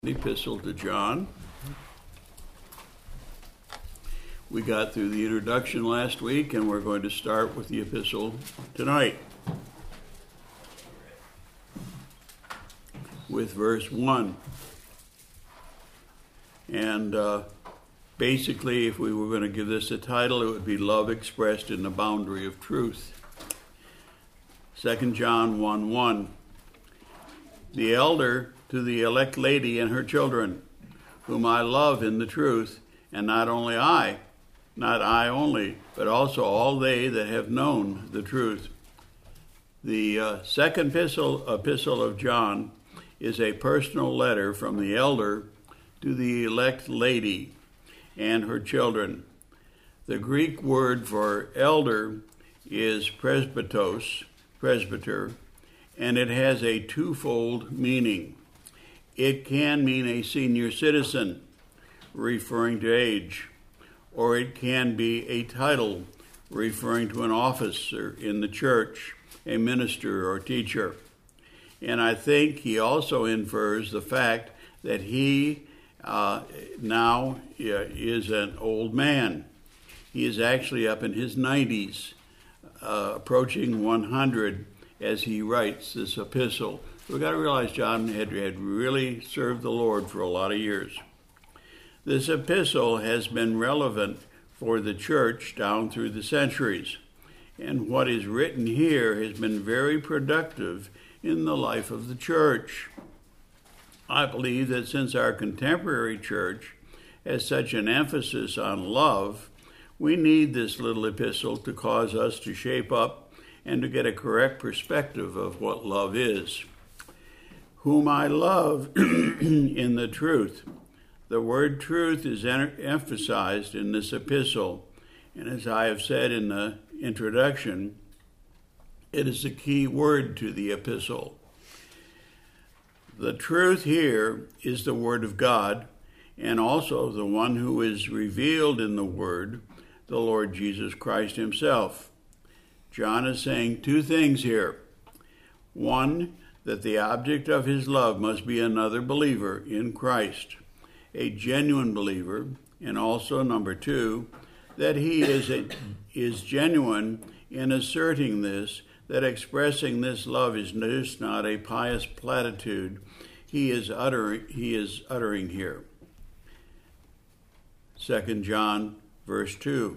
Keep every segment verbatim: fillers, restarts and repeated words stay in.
Epistle to John. We got through the introduction last week, and we're going to start with the epistle tonight with verse one. And uh, basically, if we were going to give this a title, it would be Love Expressed in the Boundary of Truth. Second John one one. The elder to the elect lady and her children, whom I love in the truth, and not only I, not I only, but also all they that have known the truth. The uh, second epistle, epistle of John is a personal letter from the elder to the elect lady and her children. The Greek word for elder is presbytos, presbyter, and it has a twofold meaning. It can mean a senior citizen, referring to age, or it can be a title, referring to an officer in the church, a minister or teacher. And I think he also infers the fact that he uh, now uh, is an old man. He is actually up in his nineties, uh, approaching one hundred as he writes this epistle. We've got to realize John had, had really served the Lord for a lot of years. This epistle has been relevant for the church down through the centuries, and what is written here has been very productive in the life of the church. I believe that since our contemporary church has such an emphasis on love, we need this little epistle to cause us to shape up and to get a correct perspective of what love is. Whom I love in the truth. The word truth is en- emphasized in this epistle, and as I have said in the introduction, it is a key word to the epistle. The truth here is the Word of God, and also the one who is revealed in the Word, the Lord Jesus Christ himself. John is saying two things here. One, that the object of his love must be another believer in Christ, a genuine believer, and also, number two, that he is a, is genuine in asserting this, that expressing this love is just not a pious platitude he is uttering, he is uttering here. Second John, verse two.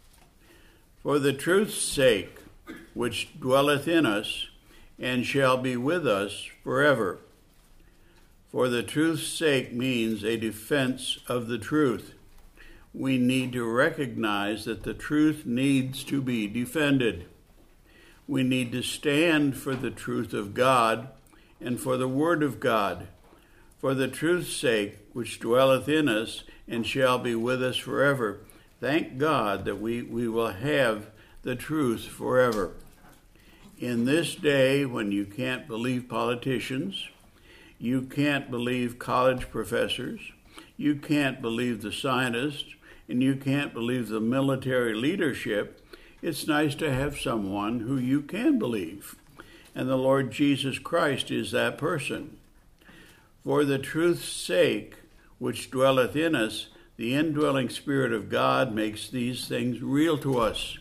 For the truth's sake, which dwelleth in us, and shall be with us forever. For the truth's sake means a defense of the truth. We need to recognize that the truth needs to be defended. We need to stand for the truth of God and for the Word of God. For the truth's sake, which dwelleth in us, and shall be with us forever. Thank God that we, we will have the truth forever. In this day, when you can't believe politicians, you can't believe college professors, you can't believe the scientists, and you can't believe the military leadership, it's nice to have someone who you can believe. And the Lord Jesus Christ is that person. For the truth's sake, which dwelleth in us, the indwelling Spirit of God makes these things real to us.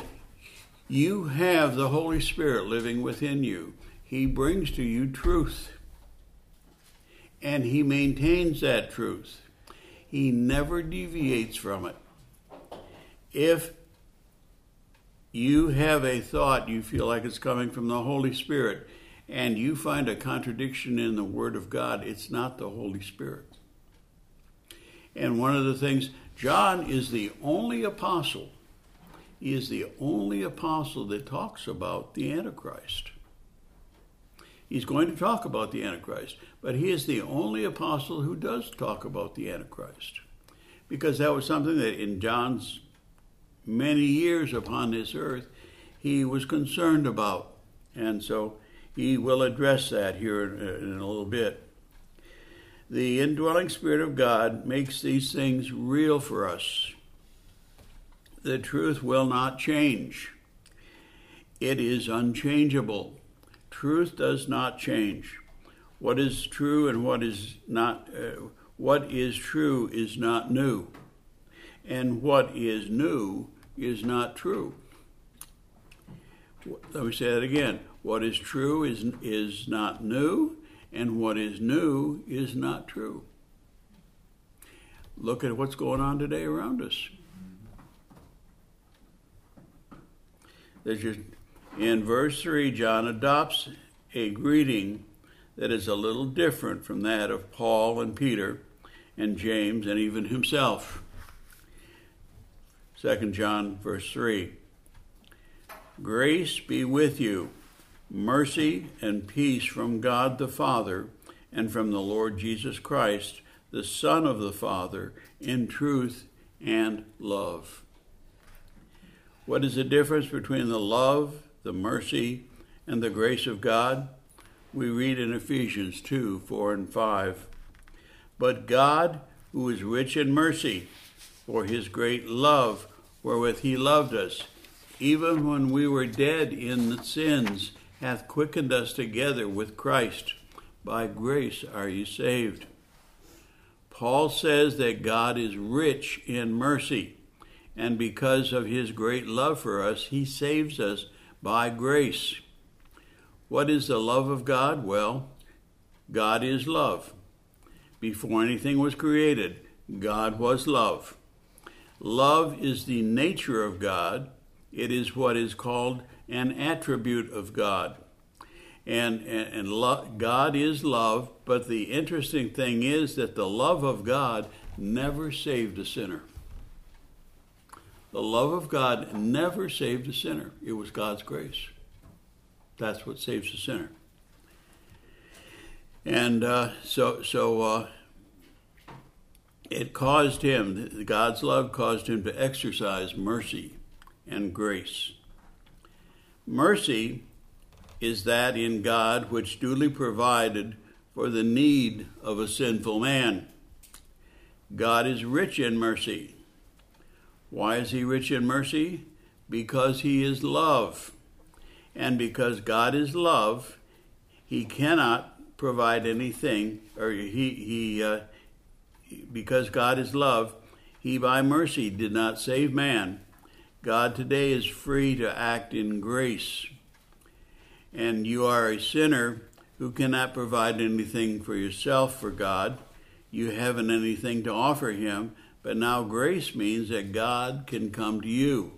You have the Holy Spirit living within you. He brings to you truth. And he maintains that truth. He never deviates from it. If you have a thought you feel like it's coming from the Holy Spirit, and you find a contradiction in the Word of God, it's not the Holy Spirit. And one of the things, John is the only apostle He is the only apostle that talks about the Antichrist. He's going to talk about the Antichrist, but he is the only apostle who does talk about the Antichrist, because that was something that in John's many years upon this earth, he was concerned about. And so he will address that here in a little bit. The indwelling Spirit of God makes these things real for us. The truth will not change. It is unchangeable. Truth does not change. What is true and what is not, uh, what is true is not new, and what is new is not true. Let me say that again. What is true is is not new, and what is new is not true. Look at what's going on today around us. There's just, in verse three, John adopts a greeting that is a little different from that of Paul and Peter and James and even himself. Second John verse three. Grace be with you, mercy and peace from God the Father and from the Lord Jesus Christ, the Son of the Father, in truth and love. What is the difference between the love, the mercy, and the grace of God? We read in Ephesians two, four, and five. But God, who is rich in mercy, for his great love wherewith he loved us, even when we were dead in sins, hath quickened us together with Christ. By grace are ye saved. Paul says that God is rich in mercy, and because of his great love for us, he saves us by grace. What is the love of God? Well, God is love. Before anything was created, God was love. Love is the nature of God. It is what is called an attribute of God. And, and, and lo- God is love, but the interesting thing is that the love of God never saved a sinner. The love of God never saved a sinner. It was God's grace. That's what saves a sinner. And uh, so, so uh, it caused him, God's love caused him to exercise mercy and grace. Mercy is that in God which duly provided for the need of a sinful man. God is rich in mercy. Why is he rich in mercy? Because he is love. And because God is love, he cannot provide anything, or he, he uh, because God is love, he by mercy did not save man. God today is free to act in grace. And you are a sinner who cannot provide anything for yourself for God. You haven't anything to offer him, but now grace means that God can come to you,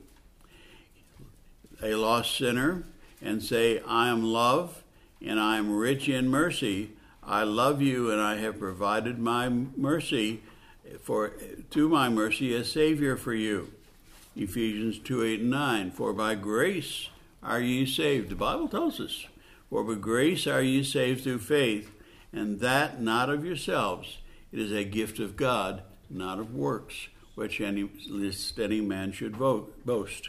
a lost sinner, and say, I am love and I am rich in mercy. I love you and I have provided my mercy for to my mercy a Savior for you. Ephesians two, eight, and nine. For by grace are ye saved. The Bible tells us, for by grace are ye saved through faith, and that not of yourselves. It is a gift of God, not of works, which any lest any man should vote, boast.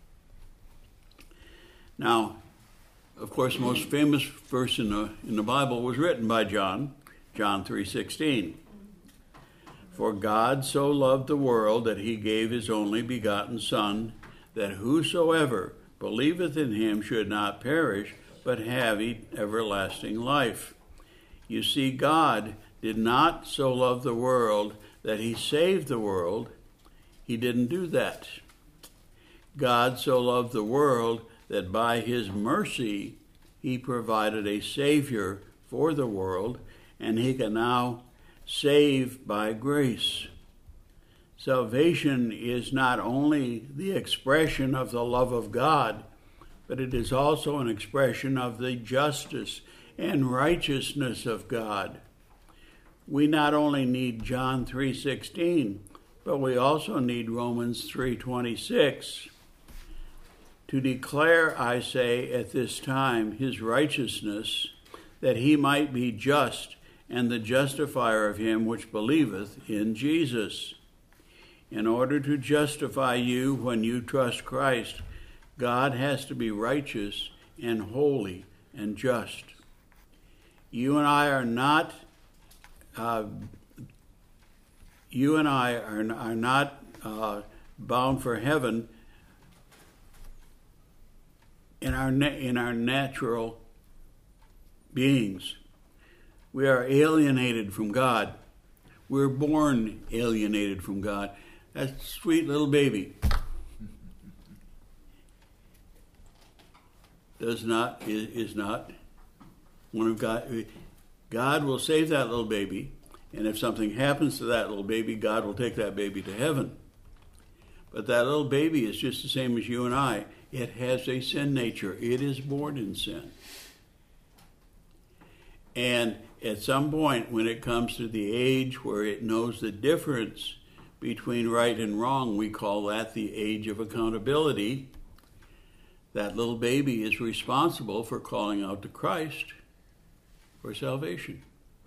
Now, of course, the most famous verse in the, in the Bible was written by John, John three sixteen. For God so loved the world that he gave his only begotten Son, that whosoever believeth in him should not perish, but have everlasting life. You see, God did not so love the world that he saved the world. He didn't do that. God so loved the world that by his mercy he provided a Savior for the world, and he can now save by grace. Salvation is not only the expression of the love of God, but it is also an expression of the justice and righteousness of God. We not only need John three sixteen, but we also need Romans three twenty-six. To declare, I say, at this time his righteousness, that he might be just and the justifier of him which believeth in Jesus. In order to justify you when you trust Christ, God has to be righteous and holy and just. You and I are not, uh, you and I are, are not uh, bound for heaven in our na- in our natural beings. We are alienated from God. We're born alienated from God. That sweet little baby does not, is, is not one of God. God will save that little baby, and if something happens to that little baby, God will take that baby to heaven. But that little baby is just the same as you and I. It has a sin nature. It is born in sin. And at some point, when it comes to the age where it knows the difference between right and wrong, we call that the age of accountability. That little baby is responsible for calling out to Christ for salvation.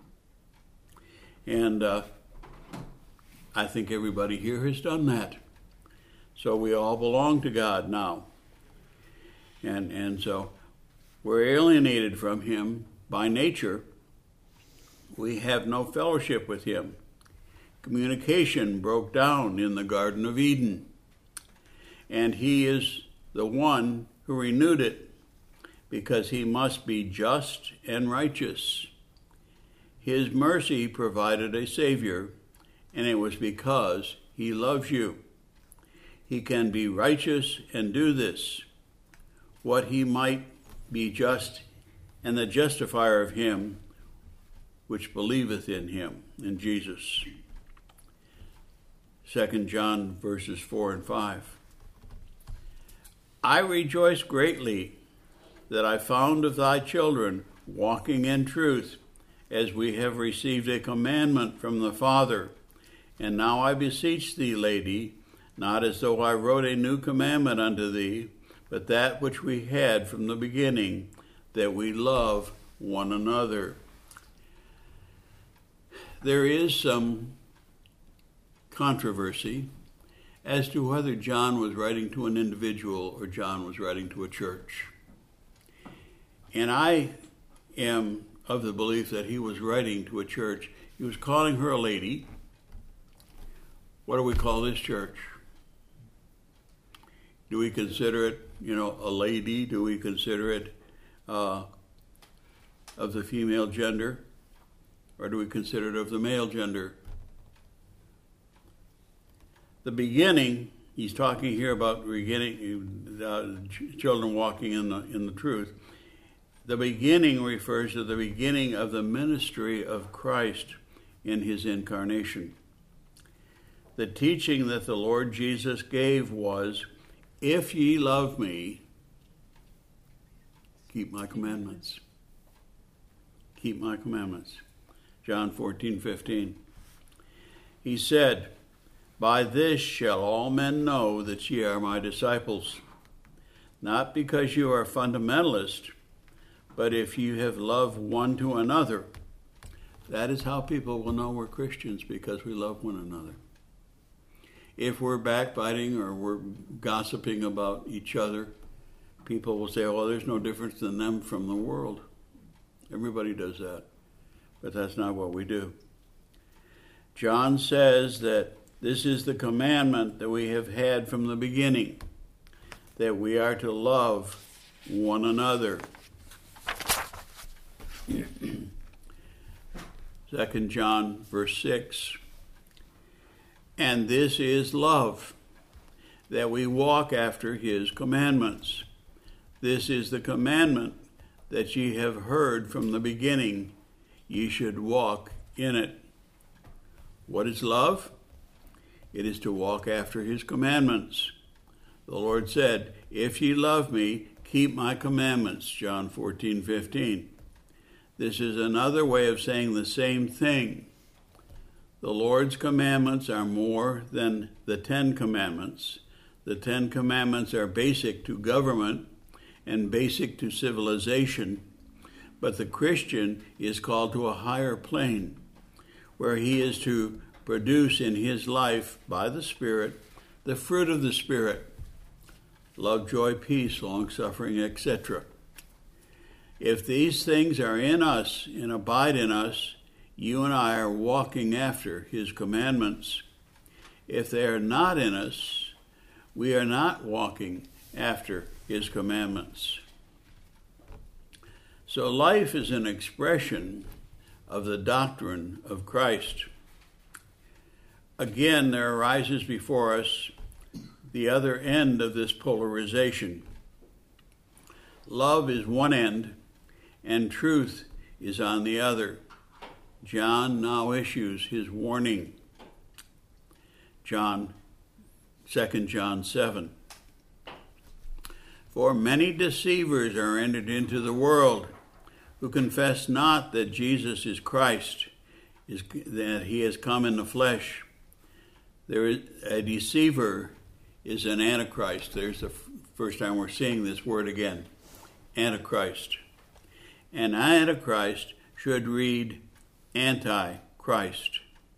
And uh, I think everybody here has done that. So we all belong to God now. And, and so we're alienated from him by nature. We have no fellowship with him. Communication broke down in the Garden of Eden. And he is the one who renewed it, because he must be just and righteous. His mercy provided a Savior, and it was because he loves you. He can be righteous and do this, what he might be just, and the justifier of him which believeth in him, in Jesus. Second John verses four and five. I rejoice greatly that I found of thy children walking in truth, as we have received a commandment from the Father. And now I beseech thee, lady, not as though I wrote a new commandment unto thee, but that which we had from the beginning, that we love one another. There is some controversy as to whether John was writing to an individual or John was writing to a church. And I am of the belief that he was writing to a church. He was calling her a lady. What do we call this church? Do we consider it, you know, a lady? Do we consider it uh, of the female gender? Or do we consider it of the male gender? The beginning, he's talking here about beginning, uh, ch- children walking in the in the truth. The beginning refers to the beginning of the ministry of Christ in his incarnation. The teaching that the Lord Jesus gave was, if ye love me, keep my commandments. Keep my commandments. John fourteen fifteen. He said, by this shall all men know that ye are my disciples, not because you are fundamentalist, but if you have loved one to another. That is how people will know we're Christians, because we love one another. If we're backbiting or we're gossiping about each other, people will say, oh, there's no difference in them from the world. Everybody does that. But that's not what we do. John says that this is the commandment that we have had from the beginning, that we are to love one another. Second John verse six. And this is love, that we walk after his commandments. This is the commandment that ye have heard from the beginning. Ye should walk in it. What is love? It is to walk after his commandments. The Lord said, if ye love me, keep my commandments, John fourteen fifteen. This is another way of saying the same thing. The Lord's commandments are more than the Ten Commandments. The Ten Commandments are basic to government and basic to civilization, but the Christian is called to a higher plane, where he is to produce in his life, by the Spirit, the fruit of the Spirit: love, joy, peace, long-suffering, et cetera. If these things are in us and abide in us, you and I are walking after his commandments. If they are not in us, we are not walking after his commandments. So life is an expression of the doctrine of Christ. Again, there arises before us the other end of this polarization. Love is one end, and truth is on the other. John now issues his warning. John, Second John seven. For many deceivers are entered into the world, who confess not that Jesus is Christ, is, that he has come in the flesh. There is a deceiver is an antichrist. There's the f- first time we're seeing this word again, antichrist. And antichrist should read antichrist.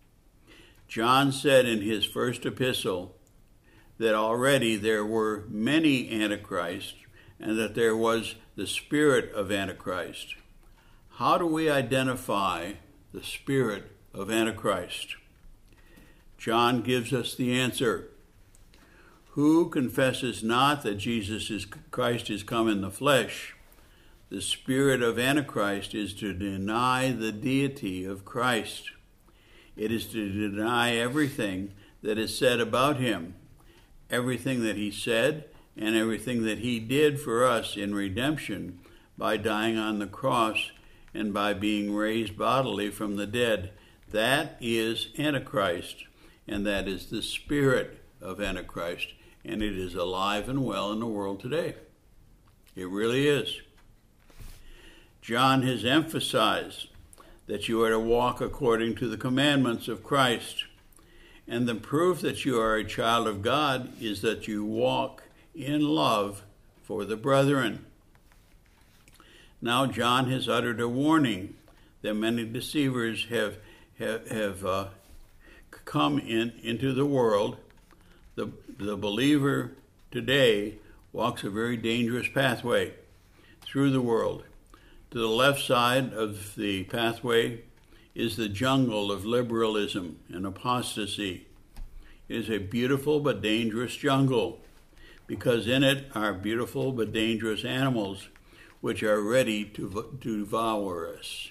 John said in his first epistle that already there were many antichrists and that there was the spirit of antichrist. How do we identify the spirit of antichrist? John gives us the answer. Who confesses not that Jesus is Christ is come in the flesh? The spirit of Antichrist is to deny the deity of Christ. It is to deny everything that is said about him, everything that he said and everything that he did for us in redemption by dying on the cross and by being raised bodily from the dead. That is Antichrist, and that is the spirit of Antichrist. And it is alive and well in the world today. It really is. John has emphasized that you are to walk according to the commandments of Christ. And the proof that you are a child of God is that you walk in love for the brethren. Now John has uttered a warning that many deceivers have, have, have uh, come in into the world. The, the believer today walks a very dangerous pathway through the world. To the left side of the pathway is the jungle of liberalism and apostasy. It is a beautiful but dangerous jungle because in it are beautiful but dangerous animals which are ready to, to devour us.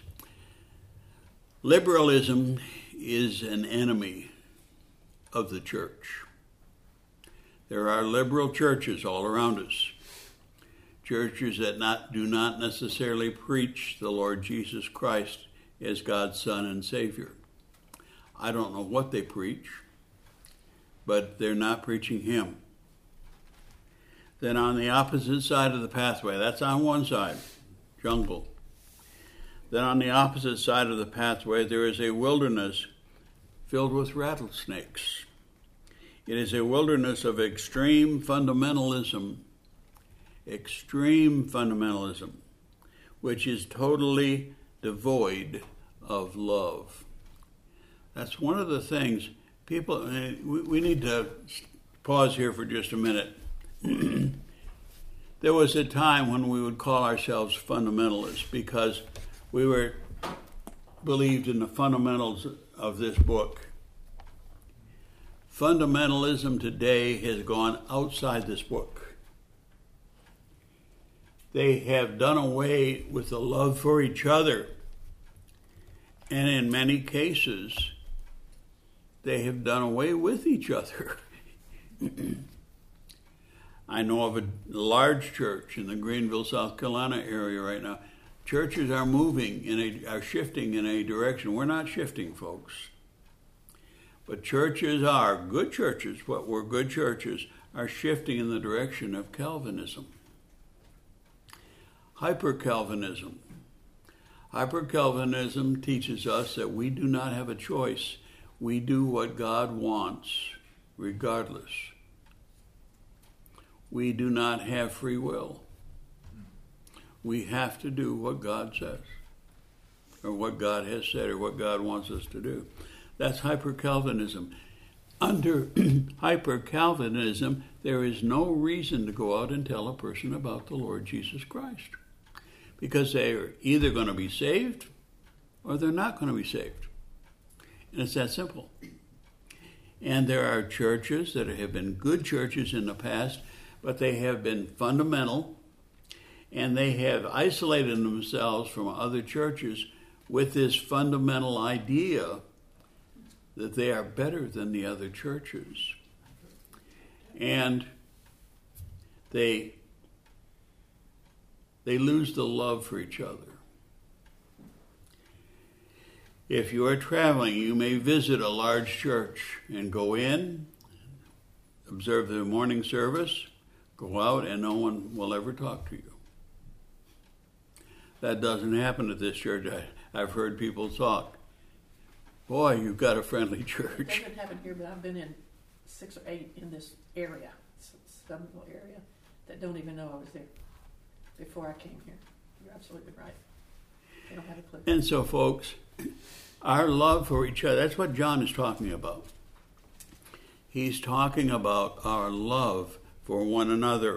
Liberalism is an enemy of the church. There are liberal churches all around us, churches that not, do not necessarily preach the Lord Jesus Christ as God's Son and Savior. I don't know what they preach, but they're not preaching him. Then on the opposite side of the pathway, that's on one side, jungle. Then on the opposite side of the pathway, there is a wilderness filled with rattlesnakes. It is a wilderness of extreme fundamentalism, extreme fundamentalism, which is totally devoid of love. That's one of the things people, we need to pause here for just a minute. There was a time when we would call ourselves fundamentalists because we were believed in the fundamentals of this book. Fundamentalism today has gone outside this book. They have done away with the love for each other. And in many cases, they have done away with each other. I know of a large church in the Greenville, South Carolina area right now. Churches are moving, in a, are shifting in a direction. We're not shifting, folks. But churches are, good churches, what were good churches, are shifting in the direction of Calvinism. Hyper-Calvinism. Hyper-Calvinism teaches us that we do not have a choice. We do what God wants, regardless. We do not have free will. We have to do what God says, or what God has said, or what God wants us to do. That's hyper-Calvinism. Under hyper-Calvinism, there is no reason to go out and tell a person about the Lord Jesus Christ, because they are either going to be saved or they're not going to be saved. And it's that simple. And there are churches that have been good churches in the past, but they have been fundamental, and they have isolated themselves from other churches with this fundamental idea that they are better than the other churches. And they, they lose the love for each other. If you are traveling, you may visit a large church and go in, observe the morning service, go out, and no one will ever talk to you. That doesn't happen at this church. I, I've heard people talk. Boy, you've got a friendly church. It doesn't happen here, but I've been in six or eight in this area, Stubbornville area, that don't even know I was there before I came here. You're absolutely right. They don't have a clue. And so, folks, our love for each other, that's what John is talking about. He's talking about our love for one another.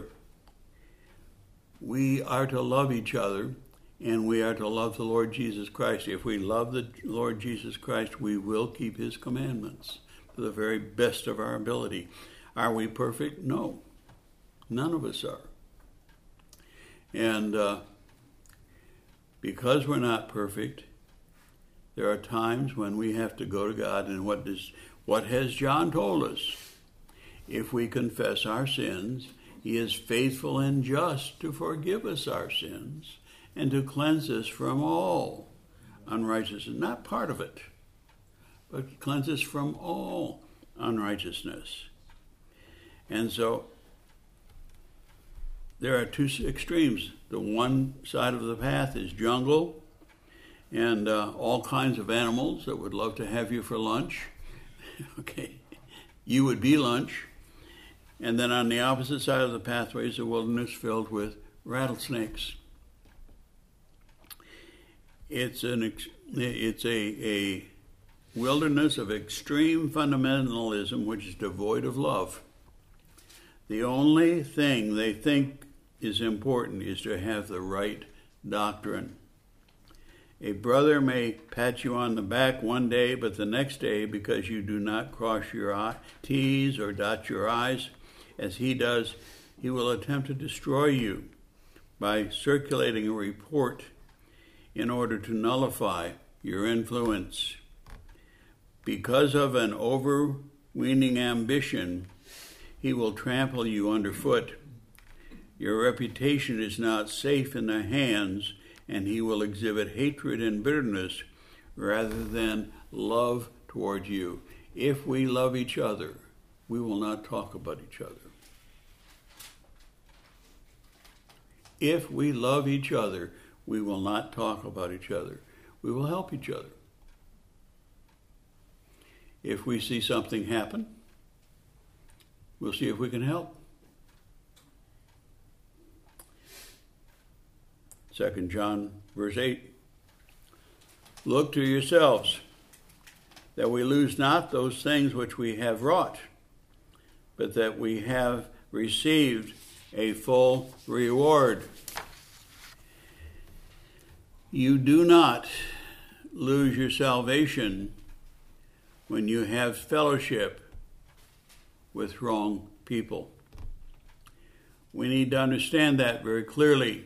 We are to love each other, and we are to love the Lord Jesus Christ. If we love the Lord Jesus Christ, we will keep his commandments to the very best of our ability. Are we perfect? No. None of us are. And uh, because we're not perfect, there are times when we have to go to God, and what does what has John told us? If we confess our sins, he is faithful and just to forgive us our sins and to cleanse us from all unrighteousness. Not part of it, but cleanse us from all unrighteousness. And so there are two extremes. The one side of the path is jungle and uh, all kinds of animals that would love to have you for lunch. Okay, you would be lunch. And then on the opposite side of the pathway is a wilderness filled with rattlesnakes. It's an it's a, a wilderness of extreme fundamentalism which is devoid of love. The only thing they think is important is to have the right doctrine. A brother may pat you on the back one day, but the next day, because you do not cross your T's or dot your I's, as he does, he will attempt to destroy you by circulating a report in order to nullify your influence. Because of an overweening ambition, he will trample you underfoot. Your reputation is not safe in their hands, and he will exhibit hatred and bitterness rather than love toward you. If we love each other, we will not talk about each other. If we love each other, we will not talk about each other. We will help each other. If we see something happen, we'll see if we can help. Second John, verse eight. Look to yourselves, that we lose not those things which we have wrought, but that we have received a full reward. You do not lose your salvation when you have fellowship with wrong people. We need to understand that very clearly.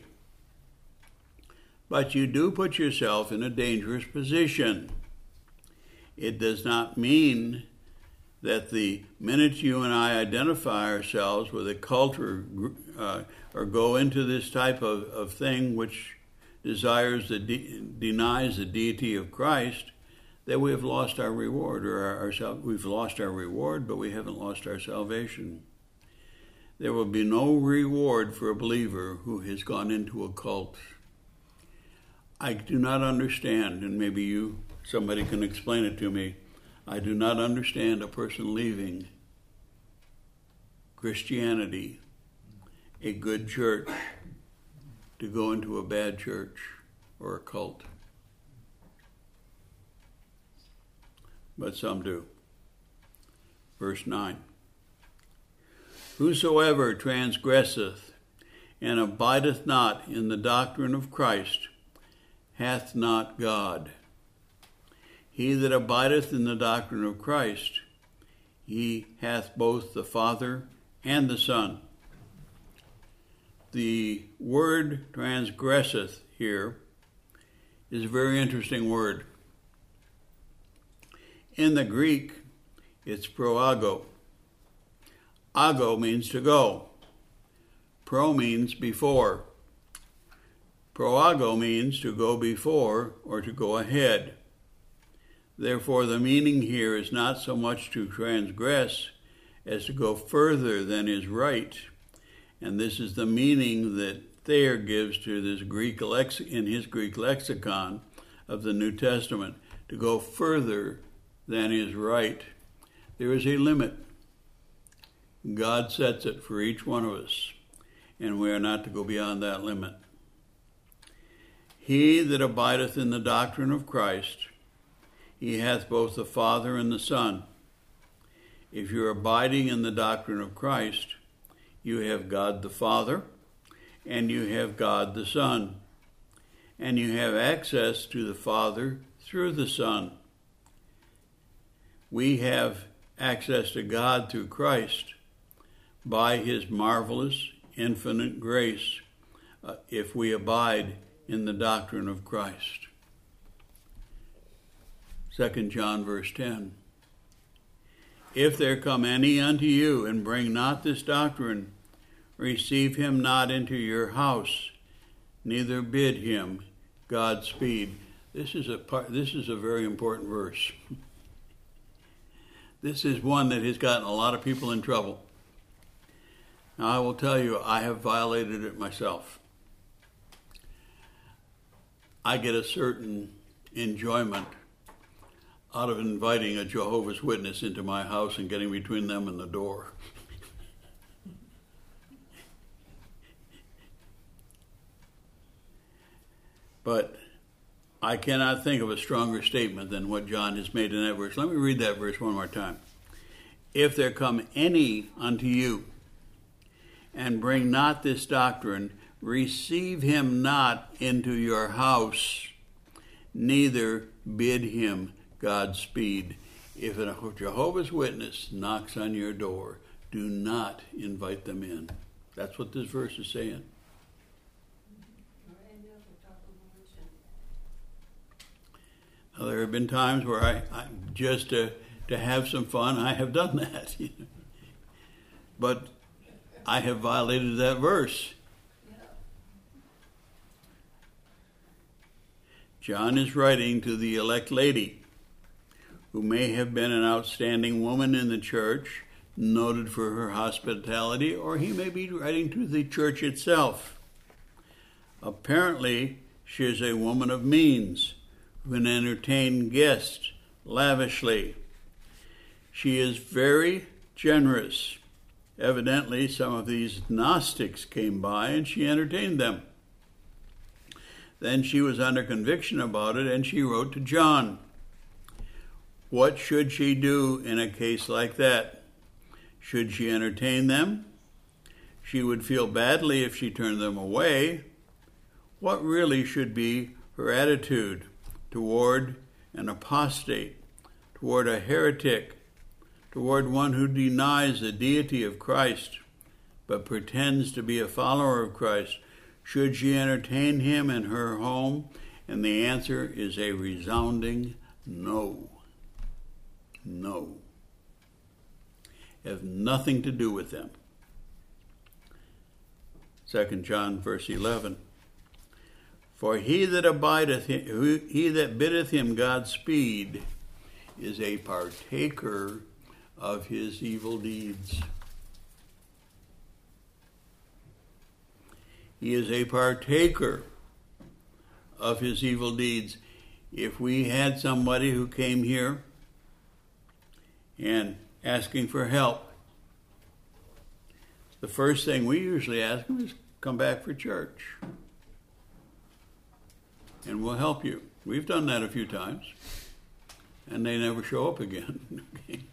But you do put yourself in a dangerous position. It does not mean that the minute you and I identify ourselves with a cult or, uh, or go into this type of, of thing which desires the de- denies the deity of Christ, that we have lost our reward, or our, our, we've lost our reward, but we haven't lost our salvation. There will be no reward for a believer who has gone into a cult. I do not understand, and maybe you, somebody can explain it to me. I do not understand a person leaving Christianity, a good church, to go into a bad church or a cult. But some do. Verse nine. Whosoever transgresseth and abideth not in the doctrine of Christ hath not God. He that abideth in the doctrine of Christ, he hath both the Father and the Son. The word transgresseth here is a very interesting word. In the Greek, it's proago. Ago means to go. Pro means before. Proago means to go before or to go ahead. Therefore, the meaning here is not so much to transgress as to go further than is right. And this is the meaning that Thayer gives to this Greek lex- in his Greek lexicon of the New Testament, to go further than is right. There is a limit. God sets it for each one of us, and we are not to go beyond that limit. He that abideth in the doctrine of Christ, he hath both the Father and the Son. If you're abiding in the doctrine of Christ, you have God the Father, and you have God the Son, and you have access to the Father through the Son. We have access to God through Christ by his marvelous, infinite grace, uh, if we abide in the doctrine of Christ. Second John verse ten. If there come any unto you, and bring not this doctrine, receive him not into your house, neither bid him Godspeed. This is a part, this is a very important verse. This is one that has gotten a lot of people in trouble. Now, I will tell you, I have violated it myself. I get a certain enjoyment out of inviting a Jehovah's Witness into my house and getting between them and the door. But I cannot think of a stronger statement than what John has made in that verse. Let me read that verse one more time. If there come any unto you, and bring not this doctrine, receive him not into your house, neither bid him Godspeed. If a Jehovah's Witness knocks on your door, do not invite them in. That's what this verse is saying. Now, there have been times where I, I just to, to have some fun, I have done that. But I have violated that verse. John is writing to the elect lady, who may have been an outstanding woman in the church, noted for her hospitality, or he may be writing to the church itself. Apparently, she is a woman of means, who can entertain guests lavishly. She is very generous. Evidently, some of these Gnostics came by and she entertained them. Then she was under conviction about it, and she wrote to John. What should she do in a case like that? Should she entertain them? She would feel badly if she turned them away. What really should be her attitude toward an apostate, toward a heretic, toward one who denies the deity of Christ but pretends to be a follower of Christ? Should she entertain him in her home? And the answer is a resounding no. No. Have nothing to do with them. Second John verse eleven. For he that abideth him, he that biddeth him Godspeed is a partaker of his evil deeds. He is a partaker of his evil deeds. If we had somebody who came here and asking for help, the first thing we usually ask them is come back for church, and we'll help you. We've done that a few times, and they never show up again.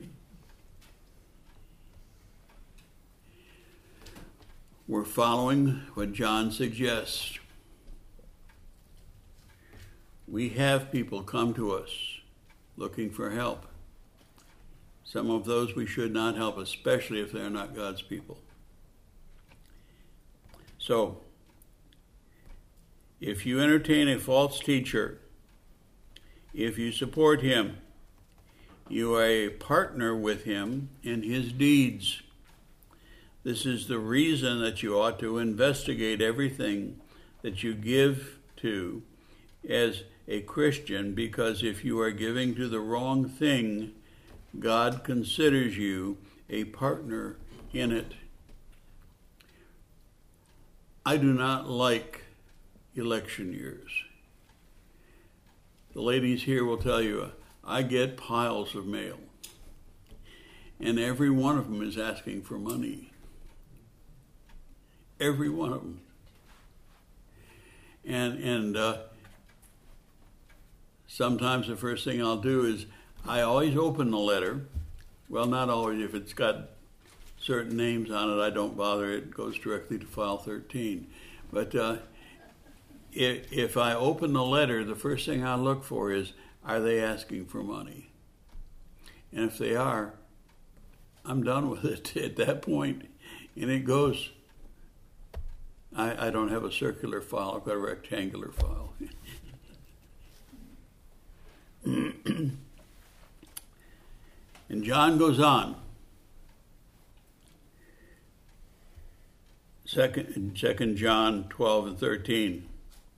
We're following what John suggests. We have people come to us looking for help. Some of those we should not help, especially if they're not God's people. So, if you entertain a false teacher if you support him. You are a partner with him in his deeds. This is the reason that you ought to investigate everything that you give to as a Christian, because if you are giving to the wrong thing, God considers you a partner in it. I do not like election years. The ladies here will tell you, I get piles of mail, and every one of them is asking for money. Every one of them. And and uh, sometimes the first thing I'll do is I always open the letter. Well, not always. If it's got certain names on it, I don't bother. It goes directly to file thirteen. But uh, if, if I open the letter, the first thing I look for is, are they asking for money? And if they are, I'm done with it at that point. And it goes. I, I don't have a circular file. I've got a rectangular file. And John goes on. Second, Second John twelve and thirteen.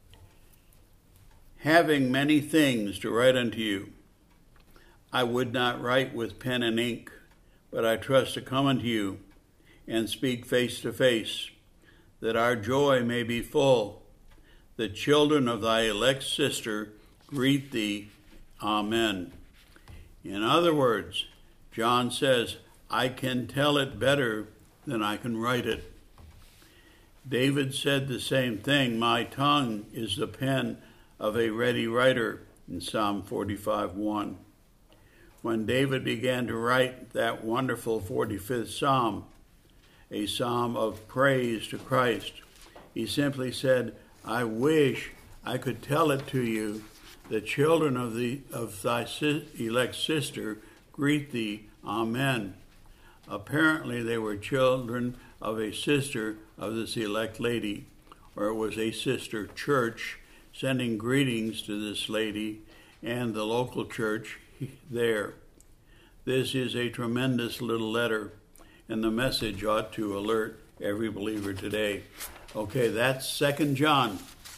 Having many things to write unto you, I would not write with pen and ink, but I trust to come unto you and speak face to face, that our joy may be full. The children of thy elect sister greet thee. Amen. In other words, John says, I can tell it better than I can write it. David said the same thing. My tongue is the pen of a ready writer in Psalm forty-five one. When David began to write that wonderful forty-fifth Psalm, a psalm of praise to Christ, he simply said, I wish I could tell it to you. The children of the of thy elect sister greet thee. Amen. Apparently they were children of a sister of this elect lady, or it was a sister church sending greetings to this lady and the local church there. This is a tremendous little letter, and the message ought to alert every believer today. Okay, that's Second John.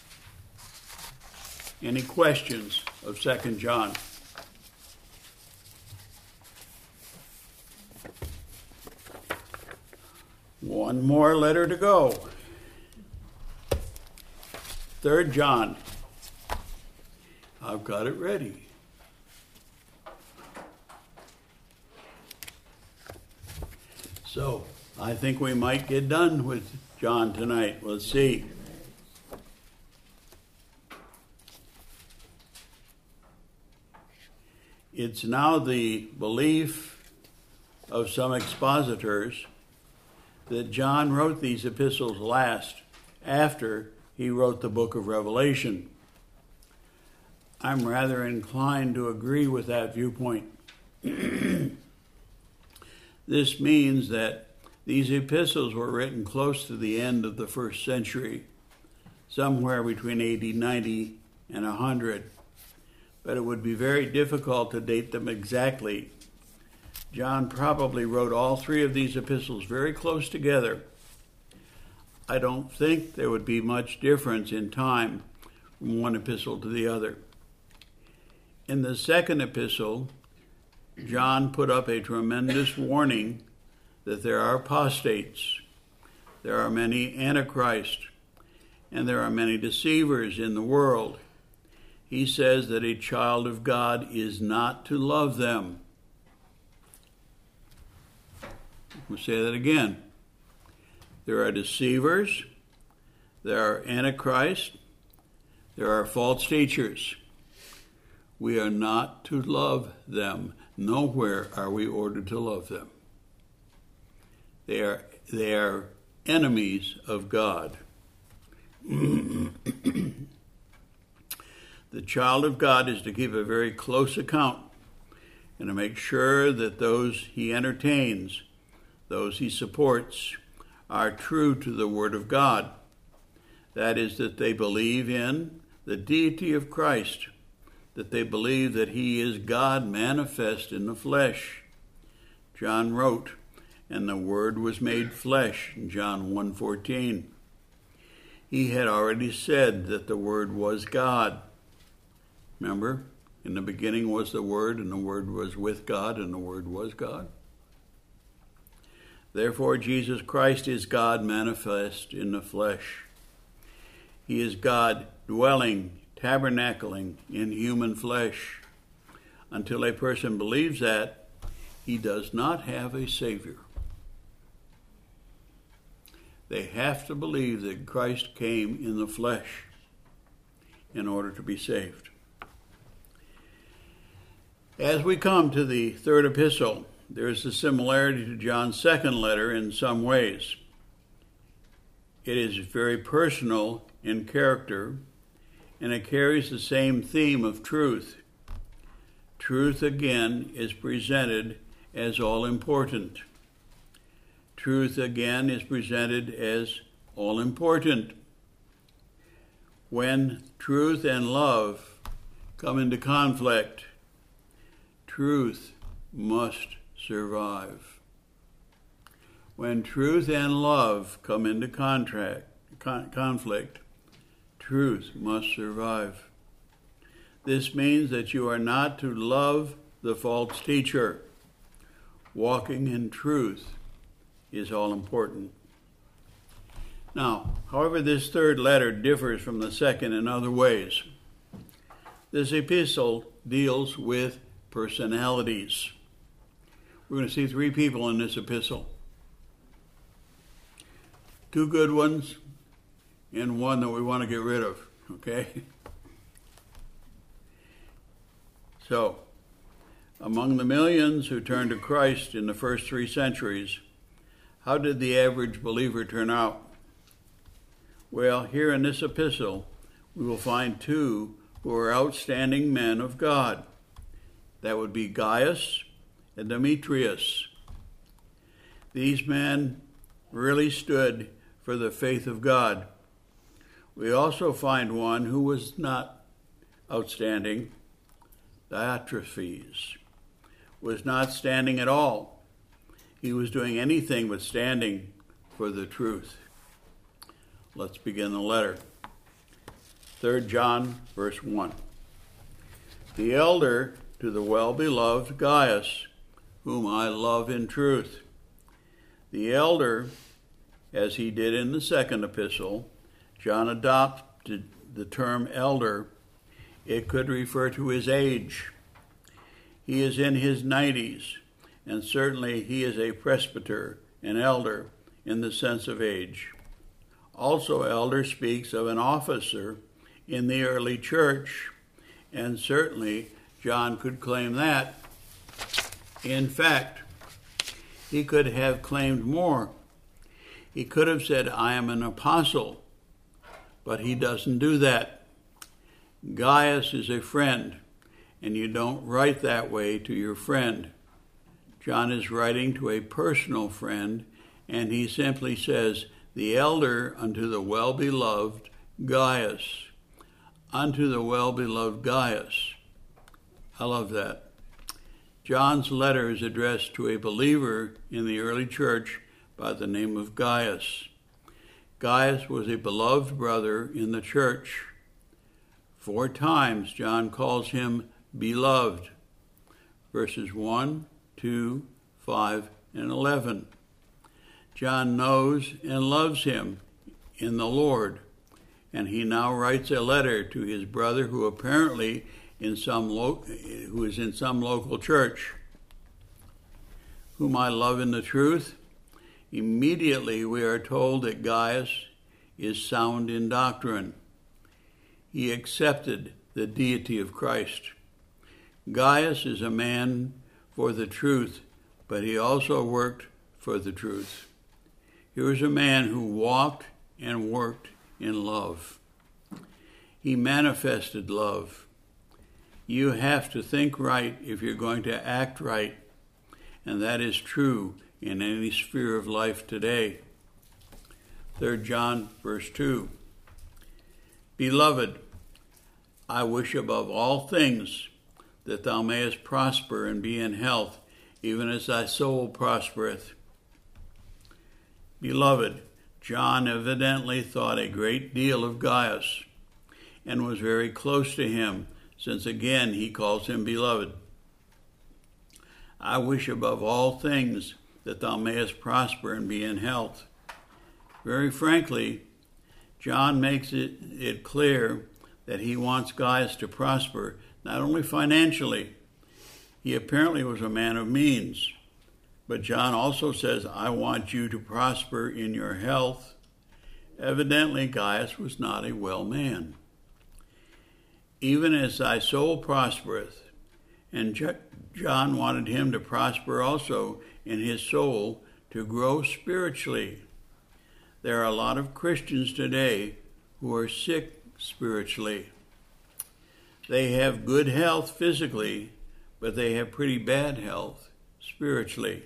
Any questions of Second John? One more letter to go. Third John. I've got it ready. So, I think we might get done with John tonight. Let's see. It's now the belief of some expositors that John wrote these epistles last, after he wrote the book of Revelation. I'm rather inclined to agree with that viewpoint. This means that these epistles were written close to the end of the first century, somewhere between A D ninety and one hundred. But it would be very difficult to date them exactly. John probably wrote all three of these epistles very close together. I don't think there would be much difference in time from one epistle to the other. In the second epistle, John put up a tremendous warning that there are apostates, there are many antichrists, and there are many deceivers in the world. He says that a child of God is not to love them. We'll say that again. There are deceivers, there are antichrists, there are false teachers. We are not to love them. Nowhere are we ordered to love them. They are, they are enemies of God. The child of God is to keep a very close account and to make sure that those he entertains, those he supports, are true to the Word of God. That is, that they believe in the deity of Christ, that they believe that he is God manifest in the flesh. John wrote, and the Word was made flesh, in John one fourteen. He had already said that the Word was God. Remember, in the beginning was the Word, and the Word was with God, and the Word was God. Therefore, Jesus Christ is God manifest in the flesh. He is God dwelling, tabernacling in human flesh. Until a person believes that, he does not have a Savior. They have to believe that Christ came in the flesh in order to be saved. As we come to the third epistle, there is a similarity to John's second letter in some ways. It is very personal in character, and it carries the same theme of truth. Truth, again, is presented as all-important. Truth, again, is presented as all-important. When truth and love come into conflict, truth must survive. When truth and love come into contract, con- conflict, truth must survive. This means that you are not to love the false teacher. Walking in truth is all important. Now, however, this third letter differs from the second in other ways. This epistle deals with personalities. We're going to see three people in this epistle. Two good ones and one that we want to get rid of, okay? So, among the millions who turned to Christ in the first three centuries, how did the average believer turn out? Well, here in this epistle, we will find two who are outstanding men of God. That would be Gaius and Demetrius. These men really stood for the faith of God. We also find one who was not outstanding. Diotrephes was not standing at all. He was doing anything but standing for the truth. Let's begin the letter. Third John, verse one. The elder to the well-beloved Gaius, whom I love in truth. The elder, as he did in the second epistle, John adopted the term elder. It could refer to his age. He is in his nineties, and certainly he is a presbyter, an elder, in the sense of age. Also, elder speaks of an officer in the early church, and certainly John could claim that. In fact, he could have claimed more. He could have said, I am an apostle, but he doesn't do that. Gaius is a friend, and you don't write that way to your friend. John is writing to a personal friend, and he simply says, the elder unto the well-beloved Gaius. Unto the well-beloved Gaius. I love that. John's letter is addressed to a believer in the early church by the name of Gaius. Gaius was a beloved brother in the church. Four times John calls him beloved. Verses one, two, five, and eleven. John knows and loves him in the Lord, and he now writes a letter to his brother who apparently in some lo- who is in some local church, whom I love in the truth. Immediately we are told that Gaius is sound in doctrine. He accepted the deity of Christ. Gaius is a man for the truth, but he also worked for the truth. He was a man who walked and worked in love. He manifested love. You have to think right if you're going to act right, and that is true in any sphere of life today. Third John, verse two. Beloved, I wish above all things that thou mayest prosper and be in health, even as thy soul prospereth. Beloved, John evidently thought a great deal of Gaius and was very close to him, since again he calls him beloved. I wish above all things that thou mayest prosper and be in health. Very frankly, John makes it, it clear that he wants Gaius to prosper, not only financially. He apparently was a man of means. But John also says, I want you to prosper in your health. Evidently, Gaius was not a well man. Even as thy soul prospereth, and John wanted him to prosper also in his soul, to grow spiritually. There are a lot of Christians today who are sick spiritually. They have good health physically, but they have pretty bad health spiritually.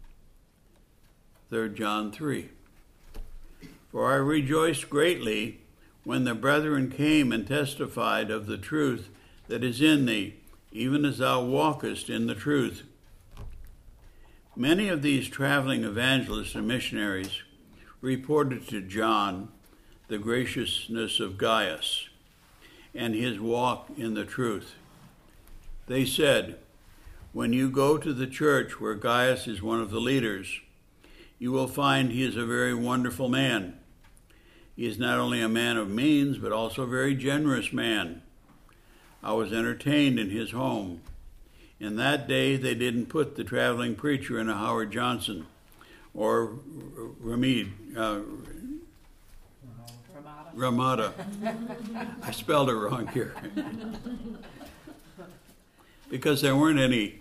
Third John three. For I rejoiced greatly when the brethren came and testified of the truth that is in thee, even as thou walkest in the truth. Many of these traveling evangelists and missionaries reported to John the graciousness of Gaius and his walk in the truth. They said, when you go to the church where Gaius is one of the leaders, you will find he is a very wonderful man. He is not only a man of means, but also a very generous man. I was entertained in his home. In that day, they didn't put the traveling preacher in a Howard Johnson or Ramid, uh, Ramada. I spelled it wrong here. Because there weren't any.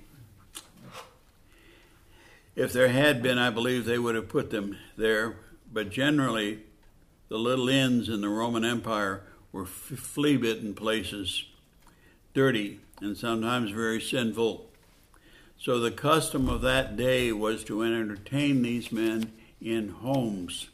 If there had been, I believe they would have put them there. But generally, the little inns in the Roman Empire were flea-bitten places, dirty, and sometimes very sinful. So the custom of that day was to entertain these men in homes.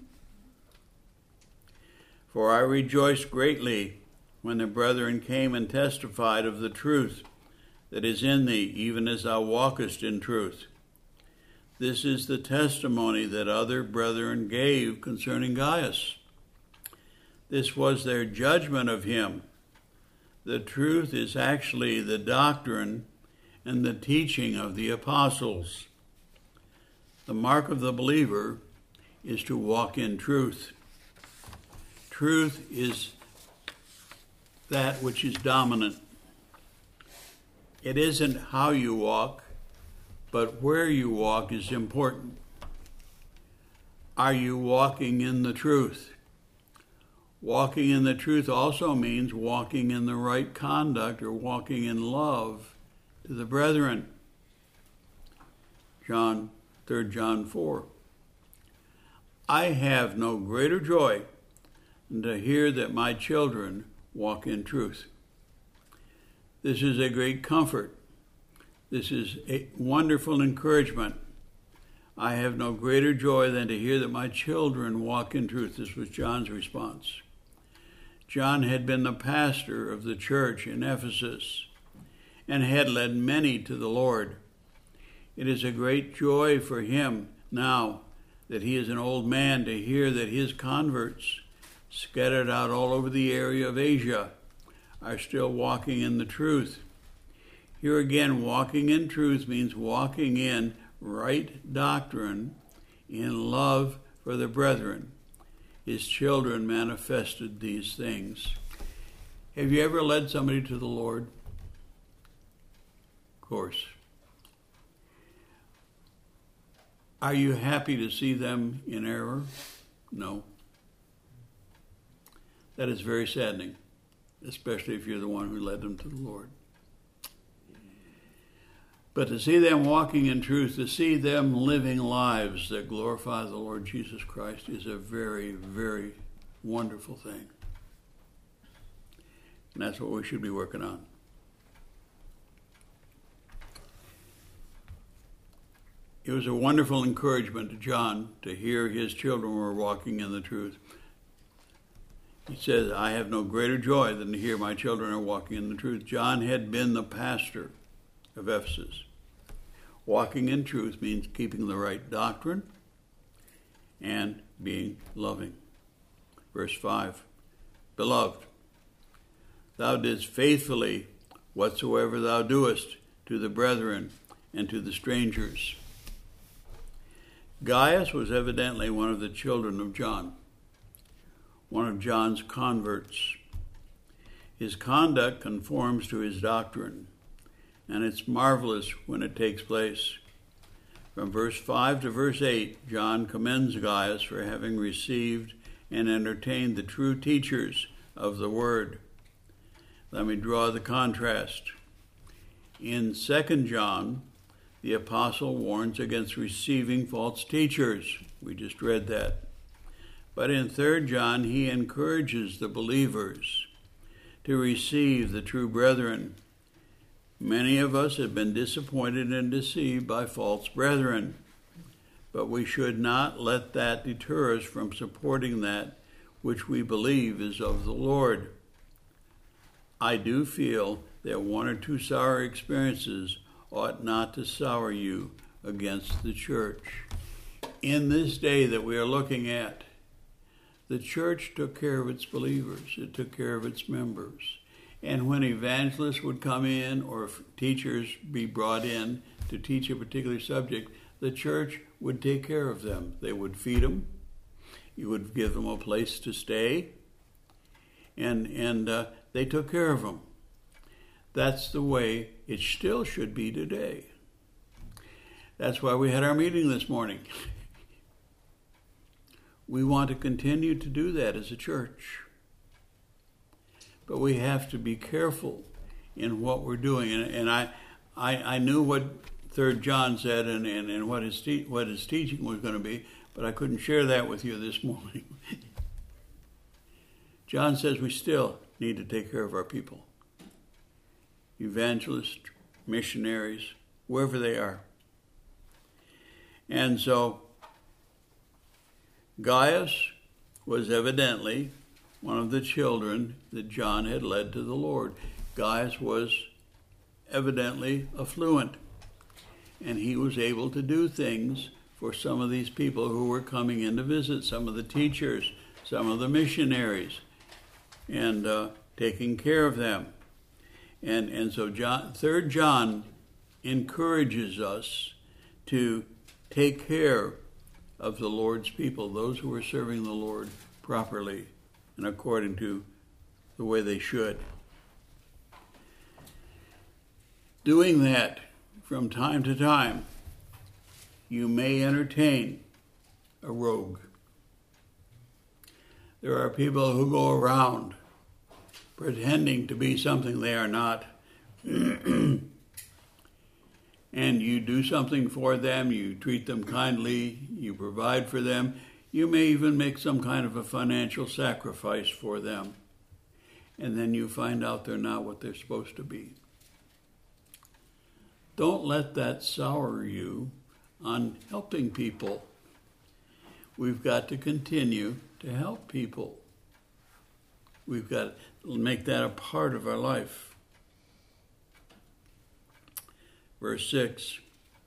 For I rejoiced greatly when the brethren came and testified of the truth that is in thee, even as thou walkest in truth. This is the testimony that other brethren gave concerning Gaius. This was their judgment of him. The truth is actually the doctrine and the teaching of the apostles. The mark of the believer is to walk in truth. Truth is that which is dominant. It isn't how you walk, but where you walk is important. Are you walking in the truth? Walking in the truth also means walking in the right conduct or walking in love to the brethren. John, Third John four. I have no greater joy than to hear that my children walk in truth. This is a great comfort. This is a wonderful encouragement. I have no greater joy than to hear that my children walk in truth. This was John's response. John had been the pastor of the church in Ephesus and had led many to the Lord. It is a great joy for him now that he is an old man to hear that his converts, scattered out all over the area of Asia, are still walking in the truth. Here again, walking in truth means walking in right doctrine, in love for the brethren. His children manifested these things. Have you ever led somebody to the Lord? Of course. Are you happy to see them in error? No. That is very saddening, especially if you're the one who led them to the Lord. But to see them walking in truth, to see them living lives that glorify the Lord Jesus Christ is a very, very wonderful thing. And that's what we should be working on. It was a wonderful encouragement to John to hear his children were walking in the truth. He says, I have no greater joy than to hear my children are walking in the truth. John had been the pastor of Ephesus. Walking in truth means keeping the right doctrine and being loving. Verse five, Beloved, thou didst faithfully whatsoever thou doest to the brethren and to the strangers. Gaius was evidently one of the children of John, one of John's converts. His conduct conforms to his doctrine, and it's marvelous when it takes place. From verse five to verse eight, John commends Gaius for having received and entertained the true teachers of the word. Let me draw the contrast. In Second John, the apostle warns against receiving false teachers. We just read that. But in Third John, he encourages the believers to receive the true brethren. Many of us have been disappointed and deceived by false brethren, but we should not let that deter us from supporting that which we believe is of the Lord. I do feel that one or two sour experiences ought not to sour you against the church. In this day that we are looking at, the church took care of its believers. It took care of its members. And when evangelists would come in or teachers be brought in to teach a particular subject, the church would take care of them. They would feed them. You would give them a place to stay. And, and uh, they took care of them. That's the way it still should be today. That's why we had our meeting this morning. We want to continue to do that as a church. But we have to be careful in what we're doing. And, and I, I I knew what Third John said and, and, and what his te- what his teaching was going to be, but I couldn't share that with you this morning. John says we still need to take care of our people. Evangelists, missionaries, wherever they are. And so Gaius was evidently one of the children that John had led to the Lord. Gaius was evidently affluent, and he was able to do things for some of these people who were coming in to visit, some of the teachers, some of the missionaries, and uh, taking care of them. And and so John, Third John encourages us to take care of the Lord's people, those who are serving the Lord properly and according to the way they should. Doing that from time to time, you may entertain a rogue. There are people who go around pretending to be something they are not. And you do something for them, you treat them kindly, you provide for them. You may even make some kind of a financial sacrifice for them. And then you find out they're not what they're supposed to be. Don't let that sour you on helping people. We've got to continue to help people. We've got to make that a part of our life. Verse six,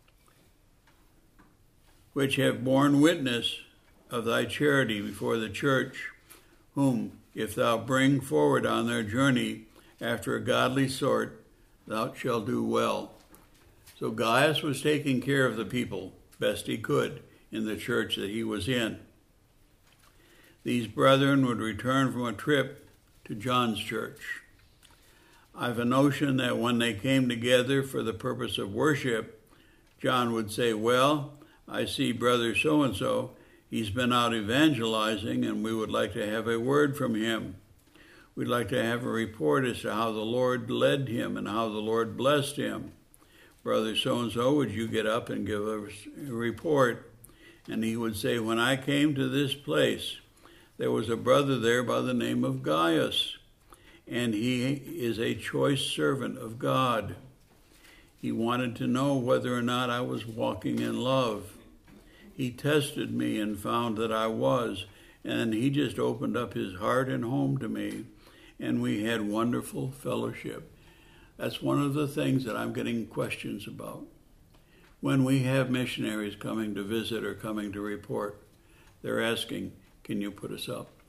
which have borne witness of thy charity before the church, whom, if thou bring forward on their journey after a godly sort, thou shalt do well. So Gaius was taking care of the people best he could in the church that he was in. These brethren would return from a trip to John's church. I've a notion that when they came together for the purpose of worship, John would say, well, I see brother so-and-so, he's been out evangelizing, and we would like to have a word from him. We'd like to have a report as to how the Lord led him and how the Lord blessed him. Brother so-and-so, would you get up and give us a report? And he would say, when I came to this place, there was a brother there by the name of Gaius, and he is a choice servant of God. He wanted to know whether or not I was walking in love. He tested me and found that I was, And he just opened up his heart and home to me, and we had wonderful fellowship. That's one of the things that I'm getting questions about. When we have missionaries coming to visit or coming to report, they're asking, can you put us up?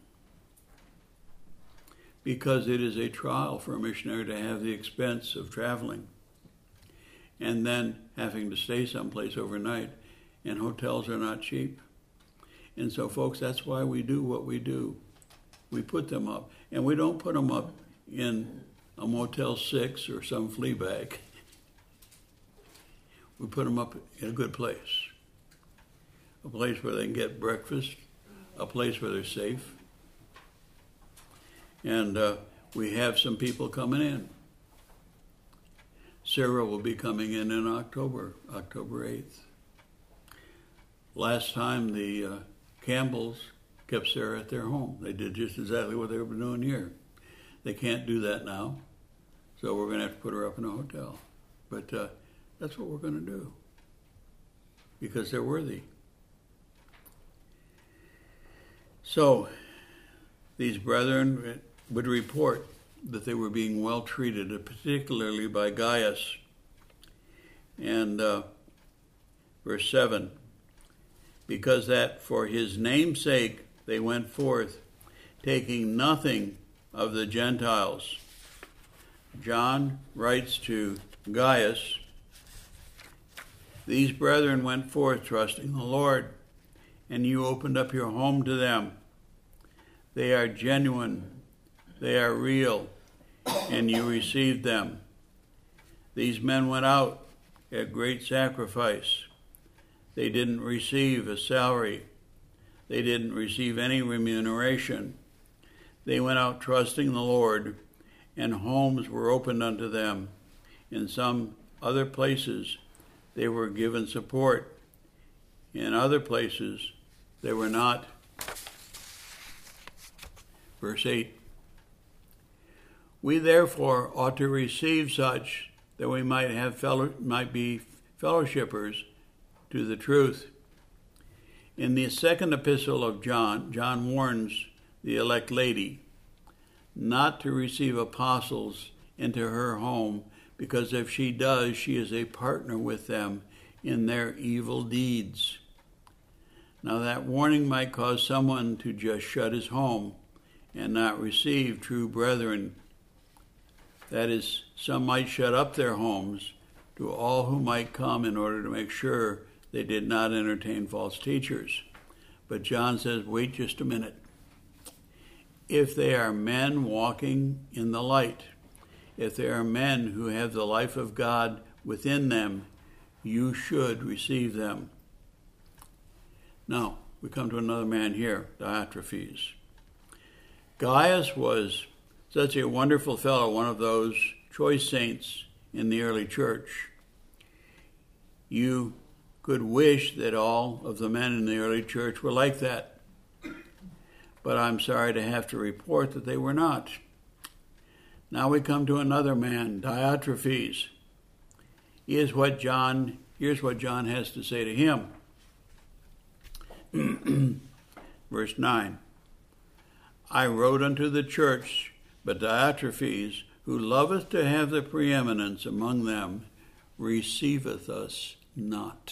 Because it is a trial for a missionary to have the expense of traveling and then having to stay someplace overnight, and hotels are not cheap. And so, folks, that's why we do what we do. We put them up, and we don't put them up in a Motel six or some flea bag. We put them up in a good place, a place where they can get breakfast, a place where they're safe. And uh, we have some people coming in. Sarah will be coming in in October, October eighth. Last time the uh, Campbells kept Sarah at their home. They did just exactly what they were doing here. They can't do that now, so we're going to have to put her up in a hotel. But uh, that's what we're going to do, because they're worthy. So these brethren would report that they were being well treated, particularly by Gaius. And uh, verse seven, because that for his name's sake they went forth, taking nothing of the Gentiles. John writes to Gaius, these brethren went forth trusting the Lord, and you opened up your home to them. They are genuine, they are real, and you received them. These men went out at great sacrifice. They didn't receive a salary. They didn't receive any remuneration. They went out trusting the Lord, and homes were opened unto them. In some other places, they were given support. In other places, they were not. Verse eight, we therefore ought to receive such that we might have fellow, might be fellowshippers to the truth. In the second epistle of John, John warns the elect lady not to receive apostles into her home, because if she does, she is a partner with them in their evil deeds. Now that warning might cause someone to just shut his home and not receive true brethren. That is, some might shut up their homes to all who might come in order to make sure they did not entertain false teachers. But John says, wait just a minute. If they are men walking in the light, if they are men who have the life of God within them, you should receive them. Now, we come to another man here, Diotrephes. Gaius was such a wonderful fellow, one of those choice saints in the early church. You could wish that all of the men in the early church were like that. But I'm sorry to have to report that they were not. Now we come to another man, Diotrephes. Here's what John, here's what John has to say to him. Verse nine. I wrote unto the church, but Diotrephes, who loveth to have the preeminence among them, receiveth us not.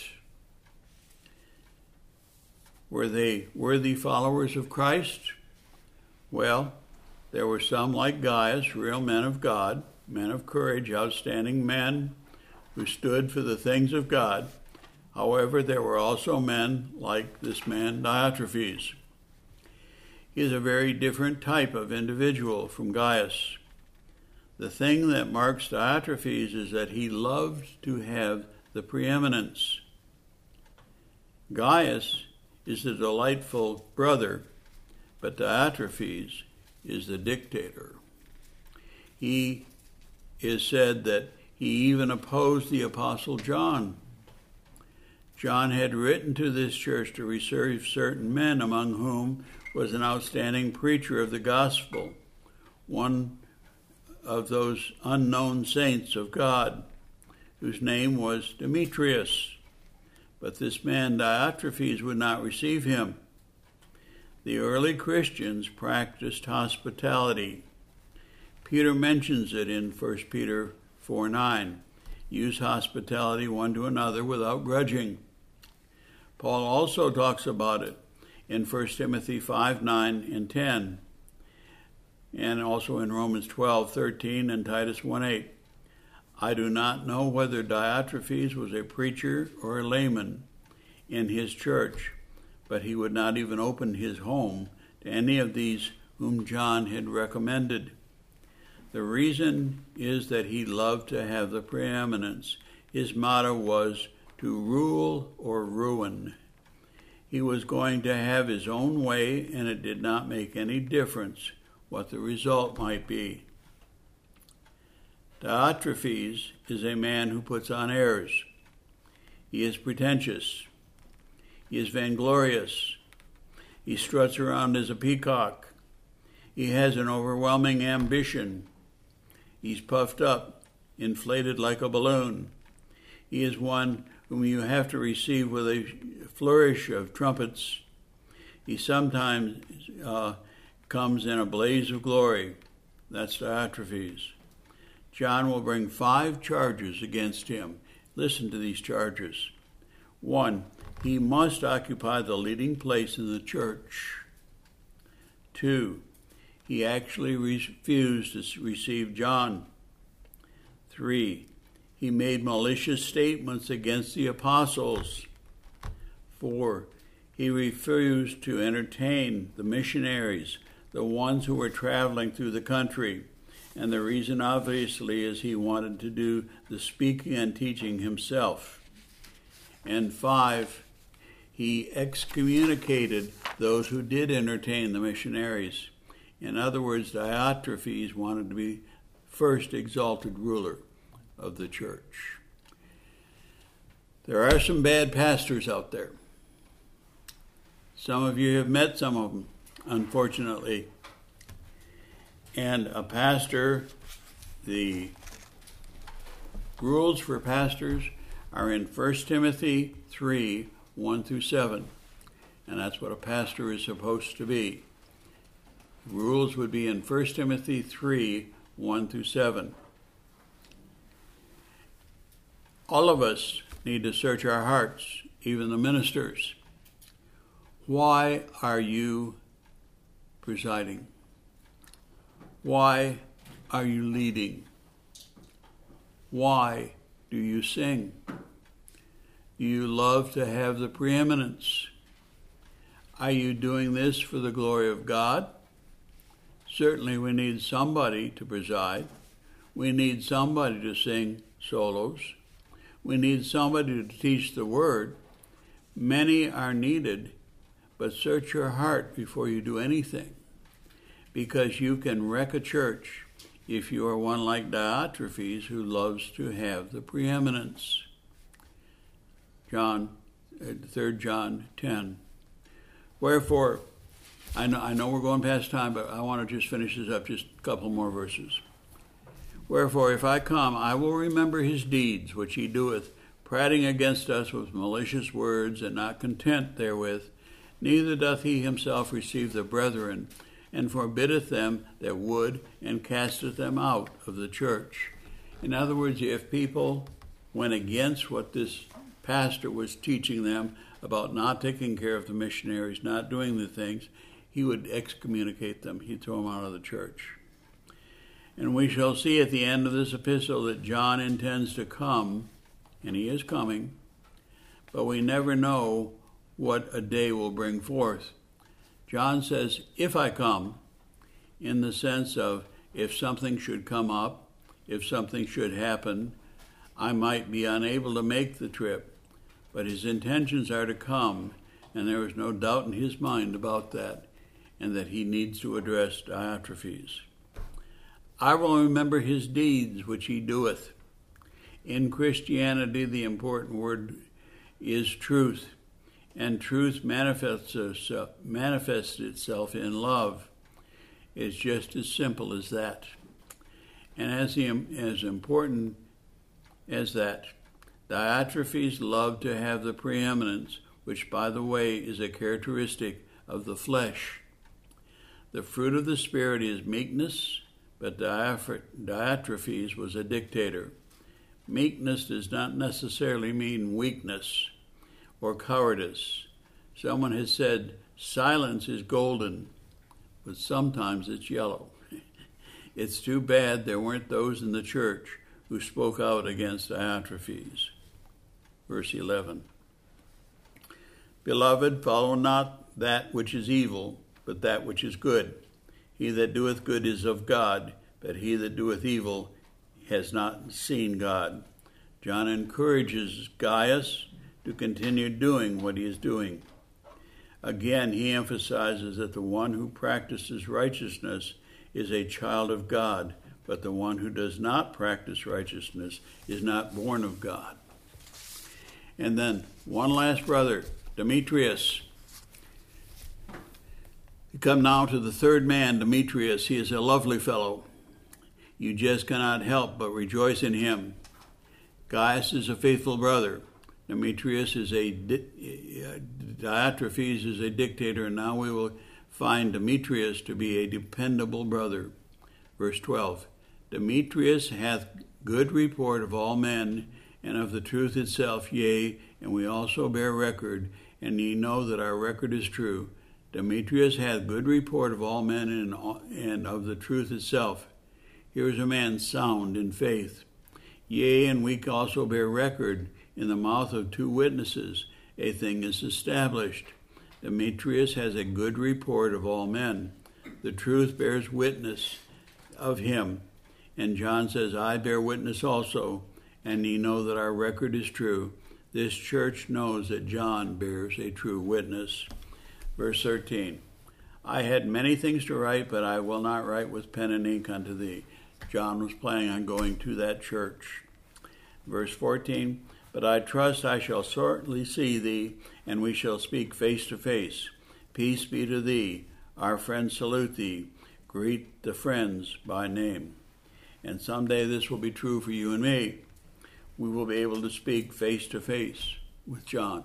Were they worthy followers of Christ? Well, there were some like Gaius, real men of God, men of courage, outstanding men who stood for the things of God. However, there were also men like this man Diotrephes. He is a very different type of individual from Gaius. The thing that marks Diotrephes is that he loved to have the preeminence. Gaius is the delightful brother, but Diotrephes is the dictator. He is said that he even opposed the Apostle John. John had written to this church to receive certain men, among whom was an outstanding preacher of the gospel, one of those unknown saints of God, whose name was Demetrius. But this man Diotrephes would not receive him. The early Christians practiced hospitality. Peter mentions it in First Peter four nine. Use hospitality one to another without grudging. Paul also talks about it in First Timothy five nine and ten, and also in Romans twelve thirteen and Titus one eight. I do not know whether Diotrephes was a preacher or a layman in his church, but he would not even open his home to any of these whom John had recommended. The reason is that he loved to have the preeminence. His motto was to rule or ruin. He was going to have his own way, and it did not make any difference what the result might be. Diotrephes is a man who puts on airs. He is pretentious. He is vainglorious. He struts around as a peacock. He has an overwhelming ambition. He's puffed up, inflated like a balloon. He is one whom you have to receive with a flourish of trumpets. He sometimes uh, comes in a blaze of glory. That's Diotrephes. John will bring five charges against him. Listen to these charges. One, he must occupy the leading place in the church. Two, he actually refused to receive John. Three, he made malicious statements against the apostles. Four, he refused to entertain the missionaries, the ones who were traveling through the country. And the reason, obviously, is he wanted to do the speaking and teaching himself. And five, he excommunicated those who did entertain the missionaries. In other words, Diotrephes wanted to be first exalted ruler of the church. There are some bad pastors out there. Some of you have met some of them, unfortunately. And a pastor, the rules for pastors are in First Timothy three, one through seven. And that's what a pastor is supposed to be. Rules would be in First Timothy three, one through seven. All of us need to search our hearts, even the ministers. Why are you presiding? Why are you leading? Why do you sing? Do you love to have the preeminence? Are you doing this for the glory of God? Certainly we need somebody to preside. We need somebody to sing solos. We need somebody to teach the word. Many are needed, but search your heart before you do anything, because you can wreck a church if you are one like Diotrephes who loves to have the preeminence. John, Third John ten. Wherefore, I know, I know we're going past time, but I want to just finish this up, just a couple more verses. Wherefore, if I come, I will remember his deeds, which he doeth, prating against us with malicious words, and not content therewith. Neither doth he himself receive the brethren, and forbiddeth them that would, and casteth them out of the church. In other words, if people went against what this pastor was teaching them about not taking care of the missionaries, not doing the things, he would excommunicate them. He'd throw them out of the church. And we shall see at the end of this epistle that John intends to come, and he is coming, but we never know what a day will bring forth. John says, if I come, in the sense of if something should come up, if something should happen, I might be unable to make the trip, but his intentions are to come, and there is no doubt in his mind about that, and that he needs to address Diotrephes. I will remember his deeds which he doeth. In Christianity, the important word is truth, and truth manifests itself, manifests itself in love. It's just as simple as that. And as, the, as important as that, Diotrephes loved to have the preeminence, which, by the way, is a characteristic of the flesh. The fruit of the Spirit is meekness, but Diotrephes was a dictator. Meekness does not necessarily mean weakness or cowardice. Someone has said, silence is golden, but sometimes it's yellow. It's too bad there weren't those in the church who spoke out against Diotrephes. Verse eleven. Beloved, follow not that which is evil, but that which is good. He that doeth good is of God, but he that doeth evil has not seen God. John encourages Gaius to continue doing what he is doing. Again, he emphasizes that the one who practices righteousness is a child of God, but the one who does not practice righteousness is not born of God. And then one last brother, Demetrius. We come now to the third man, Demetrius. He is a lovely fellow. You just cannot help but rejoice in him. Gaius is a faithful brother. Demetrius is a, Diotrephes is a dictator, and now we will find Demetrius to be a dependable brother. Verse twelve, Demetrius hath good report of all men, and of the truth itself, yea, and we also bear record, and ye know that our record is true. Demetrius hath good report of all men, and, and of the truth itself. Here is a man sound in faith. Yea, and we also bear record, in the mouth of two witnesses, a thing is established. Demetrius has a good report of all men. The truth bears witness of him. And John says, I bear witness also, and ye know that our record is true. This church knows that John bears a true witness. Verse thirteen, I had many things to write, but I will not write with pen and ink unto thee. John was planning on going to that church. Verse fourteen, but I trust I shall shortly see thee, and we shall speak face to face. Peace be to thee. Our friends salute thee. Greet the friends by name. And someday this will be true for you and me. We will be able to speak face to face with John.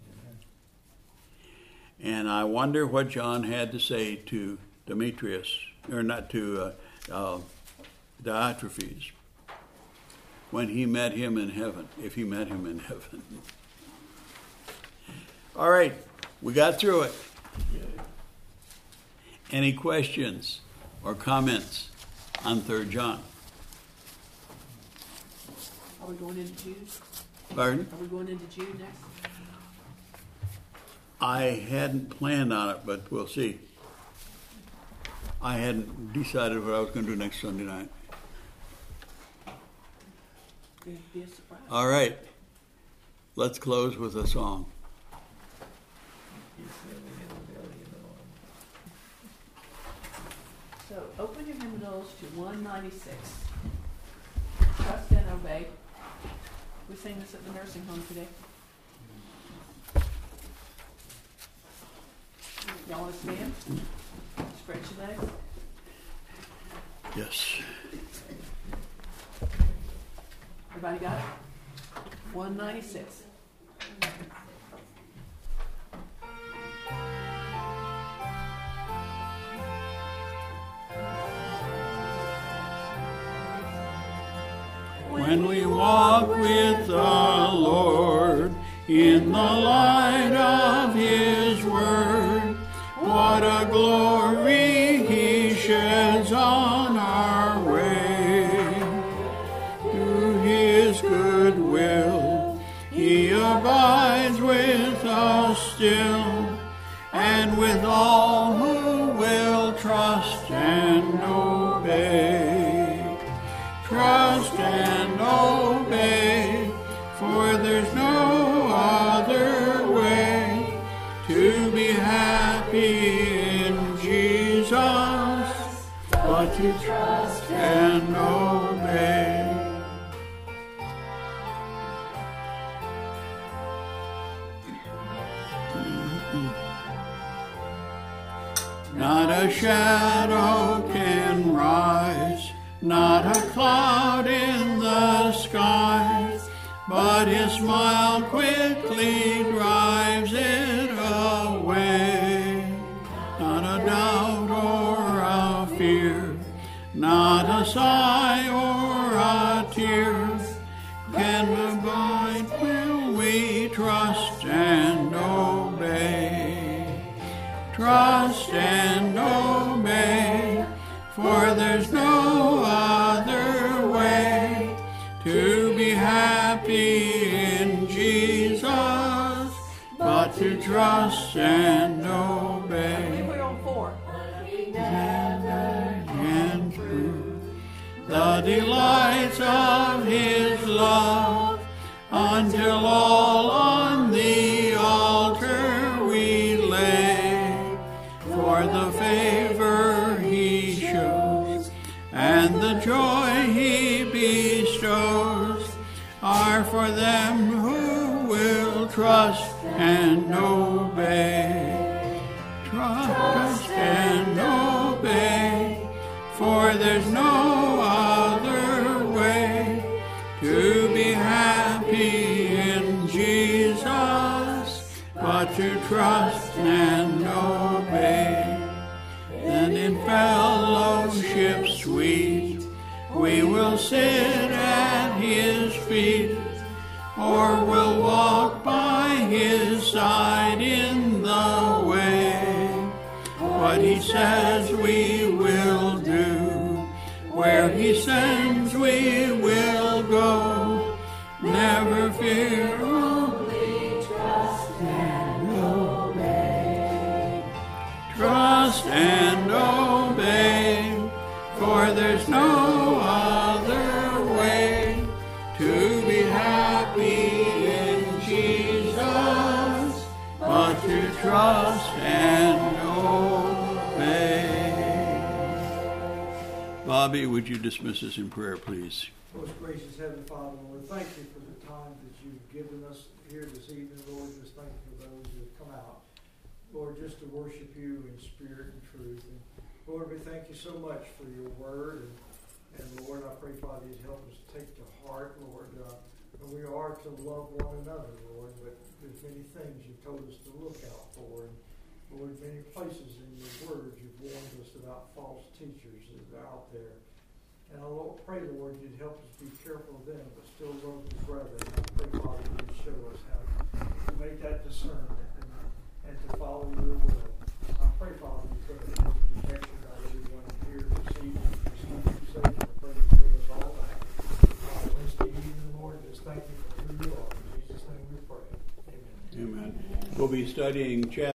And I wonder what John had to say to Demetrius, or not to uh, uh, Diotrephes, when he met him in heaven, if he met him in heaven. All right, we got through it. Any questions or comments on Third John? Are we going into Jude? Pardon? Are we going into Jude next? I hadn't planned on it, but we'll see. I hadn't decided what I was going to do next Sunday night. It'd be a surprise. All right. Let's close with a song. So open your hymnals to one ninety-six. Trust and obey. We sang this at the nursing home today. Y'all want to stand? Stretch your legs. Yes. Everybody got it? one ninety-six. When we walk with the Lord in the light of His Word, what a glory He sheds on our way. To His good will He abides with us still, and with all who will trust and obey. Trust and obey, for there's no other way to be happy in Jesus but to trust and obey. Not a shadow can rise, not a cloud in the skies, but His smile quickly drives it away. sigh or a tear can abide will we trust and obey. Trust and obey, for there's no other way to be happy in Jesus but to trust and obey. We're on four. And prove the delights of His love until all on the altar we lay. For the favor He shows and the joy He bestows are for them who will trust and obey. Trust and obey, for there's no other way to be happy in Jesus but to trust and obey. And in fellowship sweet we will sit at His feet, or will walk by His side in the way. What He says we will do, where He sends we will go. Never fear, only trust and obey. Trust and obey, for there's no other way to be happy in Jesus but to trust and obey. Bobby, would you dismiss us in prayer, please? Most gracious Heavenly Father, Lord, thank you for the time that you've given us here this evening, Lord. Just thank you for those who have come out, Lord, just to worship you in spirit and truth. And Lord, we thank you so much for your word. And, and Lord, I pray, Father, you'd help us take to heart, Lord, uh, and we are to love one another, Lord, but there's many things you've told us to look out for. And Lord, many places in your word you've warned us about false teachers that are out there. And I pray, Lord, you'd help us be careful of them, but still love the brethren. I pray, Father, you'd show us how to make that discernment and, and to follow your will. I pray, Father, you put a protection on everyone here this evening. Just keep you safe. I pray you bring us all back. Uh, Wednesday evening, Lord, just thank you for who you are. In Jesus' name we pray. Amen. Amen. We'll be studying chapter